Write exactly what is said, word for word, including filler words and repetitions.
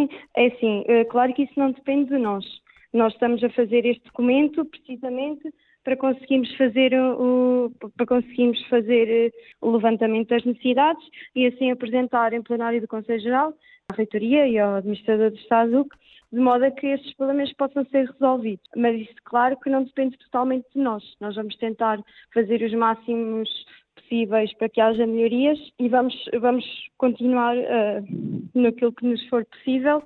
Sim, é assim, é claro que isso não depende de nós. Nós estamos a fazer este documento precisamente para conseguirmos fazer o, para conseguirmos fazer eh, o levantamento das necessidades e assim apresentar em plenário do Conselho Geral à Reitoria e ao Administrador do Estado, de modo a que estes problemas possam ser resolvidos. Mas isso, claro, que não depende totalmente de nós. Nós vamos tentar fazer os máximos possíveis para que haja melhorias e vamos, vamos continuar uh, naquilo que nos for possível